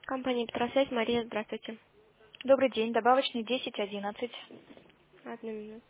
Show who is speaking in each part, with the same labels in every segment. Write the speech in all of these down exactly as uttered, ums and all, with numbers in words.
Speaker 1: Компания Петросвязь, Мария, здравствуйте.
Speaker 2: Добрый день, добавочный десять одиннадцать.
Speaker 1: Одну минуту.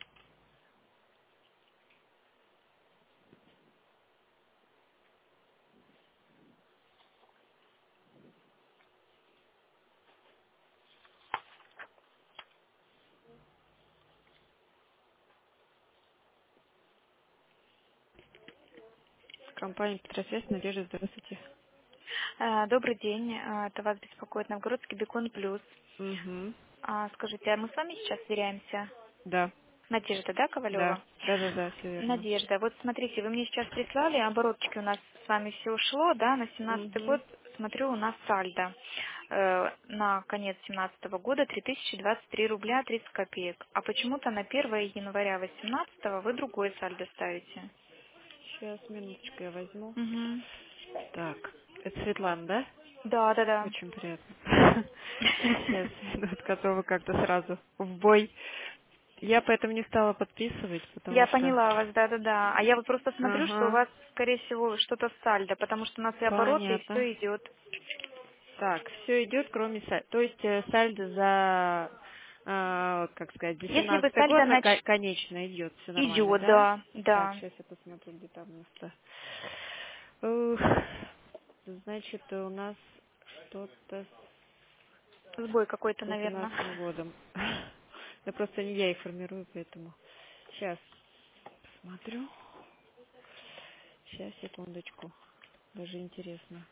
Speaker 1: Компания Петросвязь, Надежда, здравствуйте.
Speaker 2: А, Добрый день, а, это вас беспокоит Новгородский Бекон Плюс.
Speaker 1: Угу.
Speaker 2: А, Скажите, а мы с вами сейчас сверяемся?
Speaker 1: Да,
Speaker 2: Надежда, да,
Speaker 1: да,
Speaker 2: Ковалева?
Speaker 1: да, да, да, все верно.
Speaker 2: Надежда, вот смотрите, вы мне сейчас прислали, оборотчики у нас с вами все ушло, да, на семнадцатый
Speaker 1: Угу.
Speaker 2: год, смотрю, у нас сальдо. Э, на конец семнадцатого года три тысячи двадцать три рубля тридцать копеек. А почему-то на первое января восемнадцатого вы другой сальдо ставите.
Speaker 1: Сейчас, минуточку я возьму.
Speaker 2: Угу.
Speaker 1: Так, это Светлана, да?
Speaker 2: Да, да, да.
Speaker 1: Очень приятно. Сейчас, минутка, а то вы как-то сразу в бой. Я поэтому не стала подписывать, потому
Speaker 2: Я
Speaker 1: что...
Speaker 2: поняла вас, да-да-да. А я вот просто смотрю, что у
Speaker 1: Ага,
Speaker 2: вас, скорее всего, что-то с сальдо, потому что у нас и обороты, и
Speaker 1: понятно.
Speaker 2: все идет.
Speaker 1: Так, все идет, кроме сальдо. То есть э, сальдо за, э, как сказать, за
Speaker 2: Если вы
Speaker 1: семнадцатый
Speaker 2: сальдо
Speaker 1: год на
Speaker 2: нач...
Speaker 1: ко- конечно идет, все нормально,
Speaker 2: идет,
Speaker 1: да?
Speaker 2: да,
Speaker 1: Так,
Speaker 2: да.
Speaker 1: сейчас я посмотрю, где там у нас-то. Ух, значит, у нас что-то
Speaker 2: Сбой какой-то,
Speaker 1: с
Speaker 2: наверное.
Speaker 1: восемнадцатым годом. Да просто не я их формирую, поэтому. Сейчас посмотрю. Сейчас, секундочку. Даже интересно.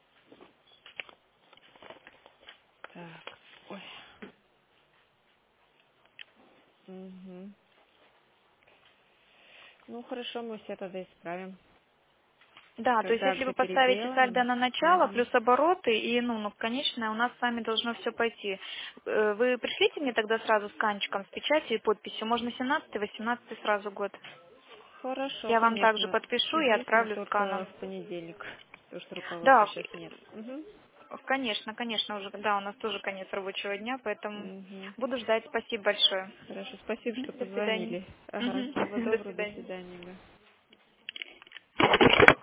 Speaker 1: Так, ой. Угу. Ну хорошо, мы все тогда исправим.
Speaker 2: Да, то есть
Speaker 1: Когда
Speaker 2: если вы
Speaker 1: все
Speaker 2: поставите сальдо
Speaker 1: переделаем.
Speaker 2: на начало,
Speaker 1: Угу.
Speaker 2: плюс обороты, и, ну, ну, конечное, у нас с вами должно все пойти. Э, Вы пришлите мне тогда сразу сканчиком с печатью и подписью. Можно семнадцатый, восемнадцатый сразу год.
Speaker 1: Хорошо,
Speaker 2: Я вам также
Speaker 1: конечно.
Speaker 2: подпишу и
Speaker 1: Единственное,
Speaker 2: отправлю
Speaker 1: только
Speaker 2: сканом.
Speaker 1: в понедельник. Потому что руководства
Speaker 2: Да,
Speaker 1: сейчас нет. Угу.
Speaker 2: конечно, конечно, уже, да, у нас тоже конец рабочего дня, поэтому
Speaker 1: Угу.
Speaker 2: буду ждать. Спасибо большое.
Speaker 1: Хорошо, спасибо,
Speaker 2: Мгм.
Speaker 1: что
Speaker 2: До свидания.
Speaker 1: позвонили. Ага, всего
Speaker 2: Мгм. До
Speaker 1: доброго, до
Speaker 2: свидания.
Speaker 1: свидания. Да.